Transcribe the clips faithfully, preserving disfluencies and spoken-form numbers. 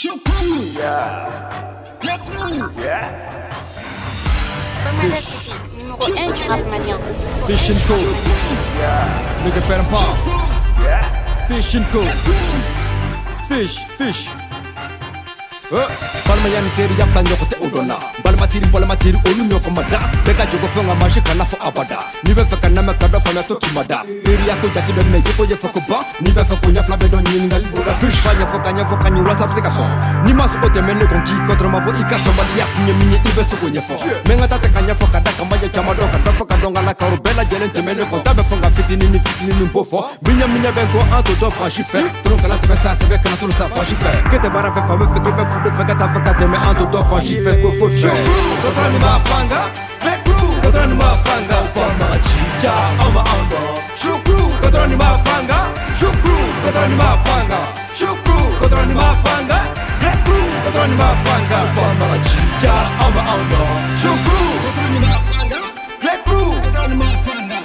Bomada City, numéro un du rap mania. Fish and Co. Nigga perd pas. Fish and Co. Fish, fish. Balma yani teri ya flanyo kote udona. Balma tiri balma tiri olu nyoko mada. Beka jogo fonga mashi kana fo abada. Nibe feka na me kada fanya to kimada. Eri yako jati be me yeko je foko ba. Nibe feko nya flabe don yin ngal boda fish. Fanya foka nya foka nyi whatsapp seka so. Ni mas ote mene konki contre mabo ika somba ya kunye minye ibe so konye fo. Menga tate kanya foka da kamaje chama do kada foka donga la karo bela jelen te mene konta be fonga fitini ni fitini ni mbofo. Minya minya benko anto do franchi fe. Tronka la sebe sa sebe kana tulu sa franchi fe. Kete bara fe fame feke be fude feke ta feke te me anto do franchi fe ko fo fio. Kontra ni mafanga, Black Crew. Kontra ni mafanga, Palma chicha, ama ando. Shukru, kontra ni mafanga, Shukru, kontra ni mafanga, Shukru, kontra ni mafanga, Black Crew, kontra ni mafanga, Palma chicha, ama ando. Shukru, kontra ni mafanga, Black Crew, kontra ni mafanga.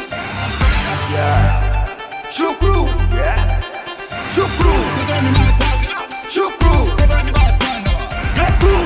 Shukru, Shukru, kontra ni mafanga, Shukru, kontra ni mafanga, Black Crew.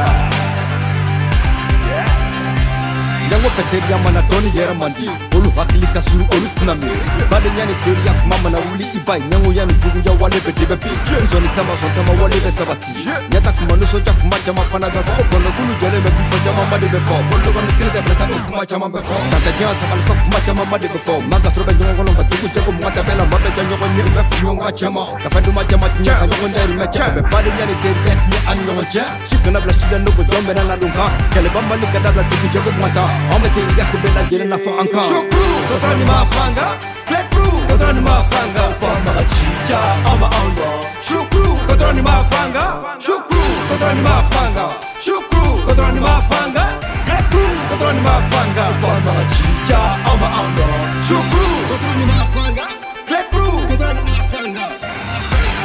Yango feteria mana doni yera mandi olu hakili kasuru olu tunami bade nyani teria mama na uli ibai nyango yani jugu ya wale be debepi zoni tama son tama wale be sabati nyata kuma no soja kuma chama fana be fo kono kulu jele me bifo jama made be fo bolo kono tirete breta kuma chama be fo tanta jama sabal ko kuma chama made be fo maga trobe ngongo ngomba tugu jago mwata bela mabe janyo ko ni be fo nyonga chama ka fadu ma jama nya ka ngongo ndari me chama be bade nyani teria ni an nyongo cha shikana bla shida no ko jombe na la dunga kele bamba likada bla tugu jago mwata Omete yako bela jere na fa anka Shukru, kontra ni mafanga Black Crew, kontra ni mafanga Palma chicha, ama ando Shukru, kontra ni mafanga Shukru, kontra ni mafanga Shukru, kontra ni mafanga Black Crew, kontra ni mafanga Palma chicha, ama ando Shukru, kontra ni mafanga Black Crew, kontra ni mafanga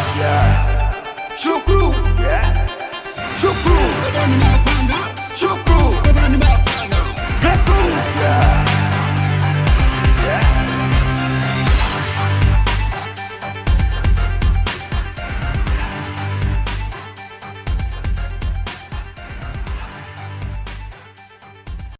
Shukru, Shukru, kontra ni mafanga Shukru